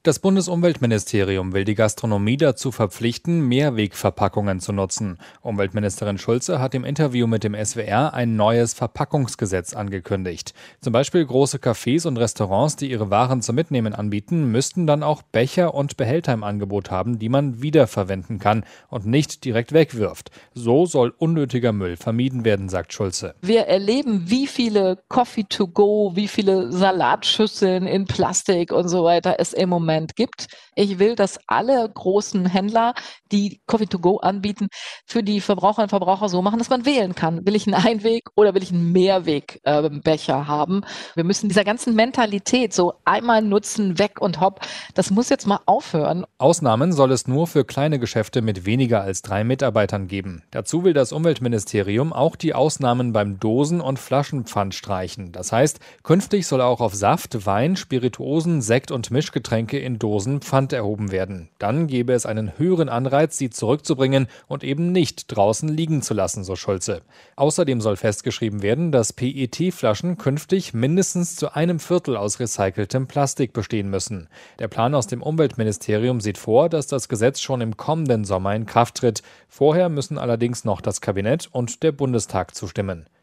Das Bundesumweltministerium will die Gastronomie dazu verpflichten, Mehrwegverpackungen zu nutzen. Umweltministerin Schulze hat im Interview mit dem SWR ein neues Verpackungsgesetz angekündigt. Zum Beispiel große Cafés und Restaurants, die ihre Waren zum Mitnehmen anbieten, müssten dann auch Becher und Behälter im Angebot haben, die man wiederverwenden kann und nicht direkt wegwirft. So soll unnötiger Müll vermieden werden, sagt Schulze. Wir erleben, wie viele Coffee to go, wie viele Salatschüsseln in Plastik und so weiter es im Moment gibt. Ich will, dass alle großen Händler, die Coffee to go anbieten, für die Verbraucherinnen und Verbraucher so machen, dass man wählen kann. Will ich einen Einweg- oder will ich einen Mehrwegbecher haben? Wir müssen dieser ganzen Mentalität so einmal nutzen, weg und hopp, das muss jetzt mal aufhören. Ausnahmen soll es nur für kleine Geschäfte mit weniger als 3 Mitarbeitern geben. Dazu will das Umweltministerium auch die Ausnahmen beim Dosen- und Flaschenpfand streichen. Das heißt, künftig soll auch auf Saft, Wein, Spirituosen, Sekt und Mischgetränke in Dosen Pfand erhoben werden. Dann gäbe es einen höheren Anreiz, sie zurückzubringen und eben nicht draußen liegen zu lassen, so Schulze. Außerdem soll festgeschrieben werden, dass PET-Flaschen künftig mindestens zu 1/4 aus recyceltem Plastik bestehen müssen. Der Plan aus dem Umweltministerium sieht vor, dass das Gesetz schon im kommenden Sommer in Kraft tritt. Vorher müssen allerdings noch das Kabinett und der Bundestag zustimmen.